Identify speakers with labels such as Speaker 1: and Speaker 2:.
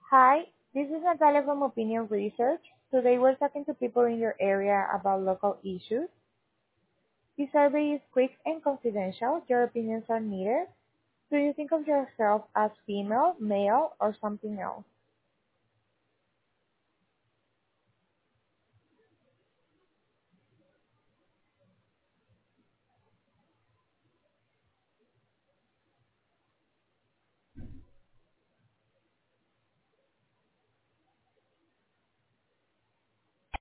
Speaker 1: Hi, this is Natalia from Opinion Research. Today we're talking to people in your area about local issues. This survey is quick and confidential. Your opinions are needed. Do you think of yourself as female, male, or something else?